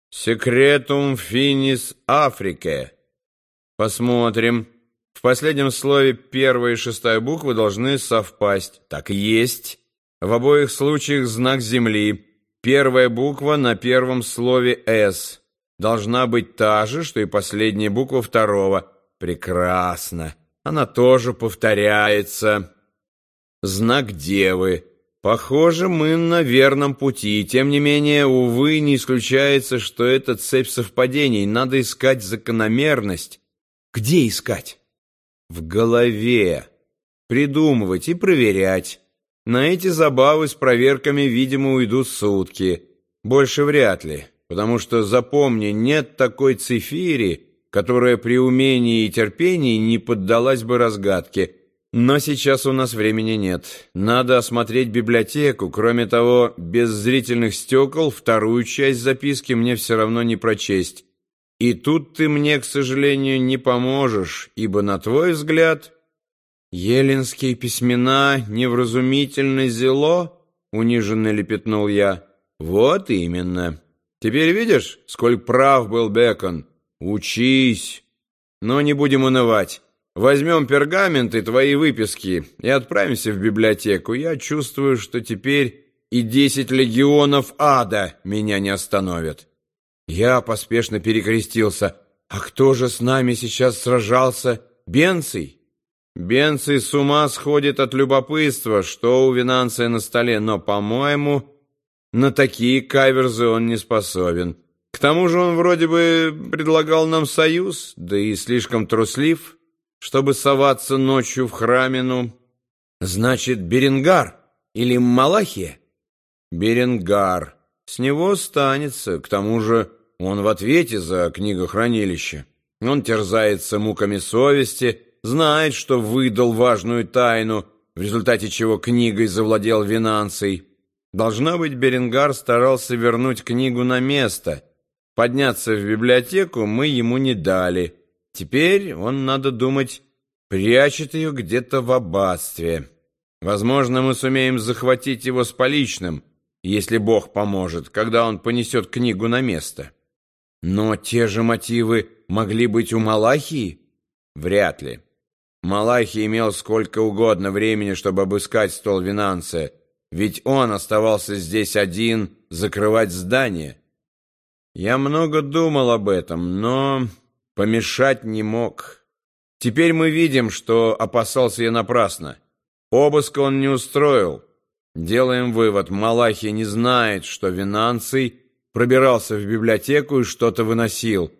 Секретум финис Африке. Посмотрим. В последнем слове первая и шестая буквы должны совпасть. Так и есть. В обоих случаях знак Земли. Первая буква на первом слове «С». Должна быть та же, что и последняя буква второго. Прекрасно. Она тоже повторяется. Знак Девы. Похоже, мы на верном пути. Тем не менее, увы, не исключается, что это цепь совпадений. Надо искать закономерность. Где искать? В голове. Придумывать и проверять. На эти забавы с проверками, видимо, уйдут сутки. Больше вряд ли. Потому что, запомни, нет такой цифири, которая при умении и терпении не поддалась бы разгадке. Но сейчас у нас времени нет. Надо осмотреть библиотеку. Кроме того, без зрительных стекол вторую часть записки мне все равно не прочесть. И тут ты мне, к сожалению, не поможешь, ибо, на твой взгляд, еллинские письмена невразумительно зело, униженно лепетнул я. Вот именно. Теперь видишь, сколь прав был Бэкон? Учись. Но не будем унывать. Возьмем пергамент и твои выписки и отправимся в библиотеку. Я чувствую, что теперь и 10 легионов ада меня не остановят. Я поспешно перекрестился. А кто же с нами сейчас сражался? Бенций? Бенций с ума сходит от любопытства, что у Винанция на столе, но, по-моему, на такие каверзы он не способен. К тому же он вроде бы предлагал нам союз, да и слишком труслив, чтобы соваться ночью в храмину. Значит, Беренгар или Малахия? Беренгар. С него станется. К тому же он в ответе за книгохранилище. Он терзается муками совести, знает, что выдал важную тайну, в результате чего книгой завладел Винанций. Должно быть, Беренгар старался вернуть книгу на место. Подняться в библиотеку мы ему не дали. Теперь он, надо думать, прячет ее где-то в аббатстве. Возможно, мы сумеем захватить его с поличным, если Бог поможет, когда он понесет книгу на место. Но те же мотивы могли быть у Малахии? Вряд ли. Малахий имел сколько угодно времени, чтобы обыскать стол Винанция, ведь он оставался здесь один закрывать здание. Я много думал об этом, но помешать не мог. Теперь мы видим, что опасался я напрасно. Обыска он не устроил. Делаем вывод: Малахий не знает, что Винанций пробирался в библиотеку и что-то выносил.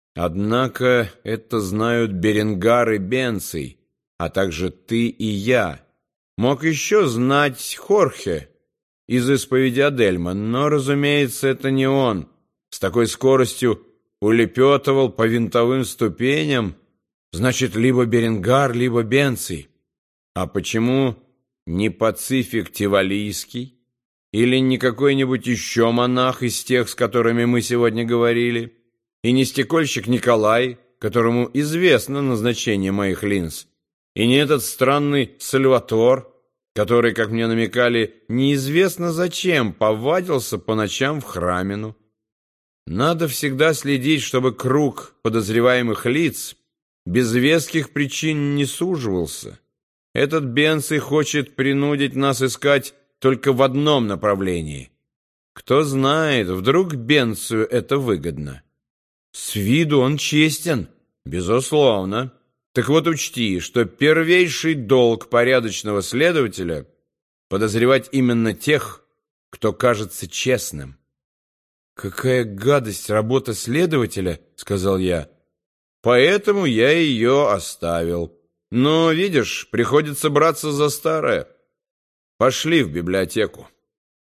Однако это знают Беренгар и Бенций, а также ты и я. Мог еще знать Хорхе из исповеди Адельма, но, разумеется, это не он. С такой скоростью улепетывал по винтовым ступеням. Значит, либо Беренгар, либо Бенций. А почему не Пацифик Тивалийский? Или не какой-нибудь еще монах из тех, с которыми мы сегодня говорили? И не стекольщик Николай, которому известно назначение моих линз? И не этот странный Сальватор, который, как мне намекали, неизвестно зачем повадился по ночам в храмину? Надо всегда следить, чтобы круг подозреваемых лиц без веских причин не суживался. Этот Бенций хочет принудить нас искать только в одном направлении. Кто знает, вдруг Бенцию это выгодно. С виду он честен, безусловно. Так вот учти, что первейший долг порядочного следователя — подозревать именно тех, кто кажется честным. «Какая гадость работа следователя», — сказал я. «Поэтому я ее оставил. Но, видишь, приходится браться за старое. Пошли в библиотеку».